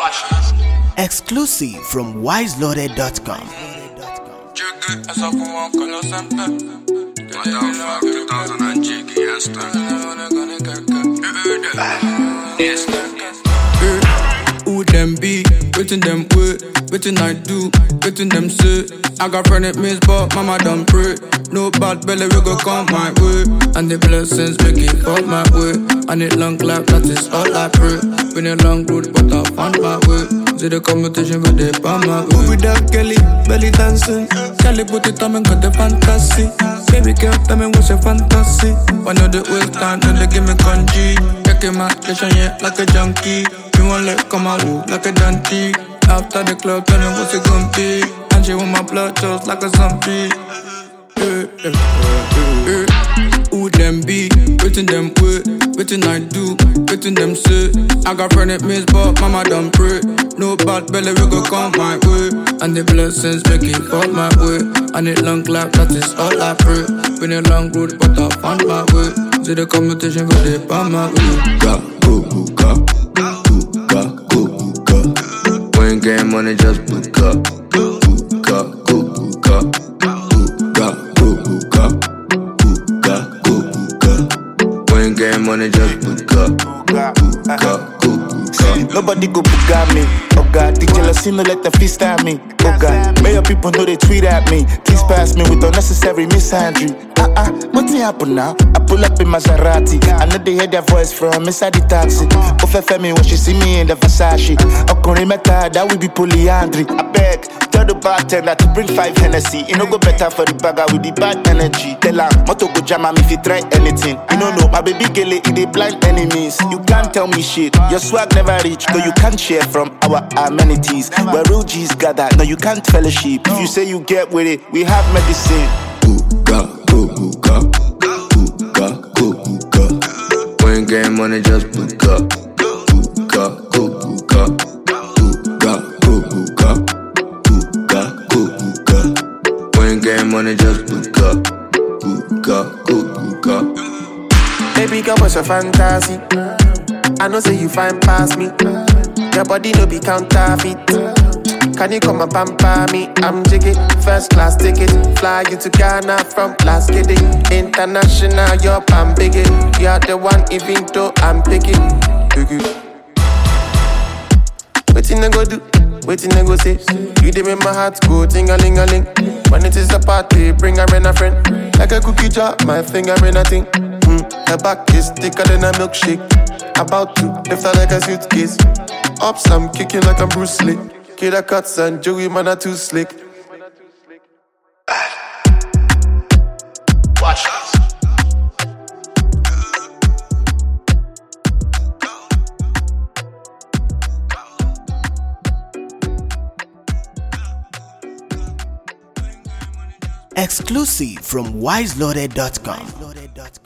Exclusive from wiseloaded.com. Who them be? Waiting them wait, waiting I do, waiting them say. I got friend it miss, but mama done pray. No bad belly, we go come my way. And the blessings make it fall my way. And it long life, that is all I pray. Been a long road, but I found my way. See the competition, but they found my way. With that Kelly, belly dancing. Kelly put it on and got the fantasy. Baby girl, tell me what's your fantasy. One of the waste time, then they give me congee. Checking my station, yeah, like a junkie. You want let come out like a dante. After the club, tell me what's it gon' be. And she want my blood just like a zombie. Who them be? Waiting them wait, waiting I do, waiting them say. I got friend it miss, but mama done pray. No bad belly, we go come my way. And the blessings make it fall my way. And it long life, that is all I pray. Been a long road, but I found my way. See the competition, but they found my way. Go. When game money just book up. When game money just book up. Nobody go buga me. Oh God, the jealousy no let the feast at me. Oh God, may your people know they tweet at me. Please pass me with unnecessary misandry. What's happen now? I pull up in Maserati. I know they hear their voice from inside the taxi. Ofefemi when she see me in the Versace. Okore meta, that will be polyandry. I beg, tell the bartender to bring 5 Hennessy. It no go better for the bagger with the bad energy. Tell her, moto go jam am if you try anything. You don't know, my baby girl, it they blind enemies. You can't tell me shit, your swag never reach. Though you can't share from our amenities. Where real G's gather, no you can't fellowship. If you say you get with it, we have medicine. When game money just book up. When game money just book up. Baby girl, what's your fantasy? I know say you fine past me. Your body no be counterfeit. Can you come and pamper me? I'm jiggy, first class ticket. Fly you to Ghana from Las Kitty. International, you're pan biggie. You're the one even though I'm picky. Waiting I go do, waiting I go say. You did make my heart go ting-a-ling-a-ling. When it is a party, bring a friend. Like a cookie jar, my finger in a thing. Her back is thicker than a milkshake. About to lift her like a suitcase. Ups, I'm kicking like I'm Bruce Lee. Kid cuts and Joey man are too slick. Watch us. Exclusive from wiseloaded.com.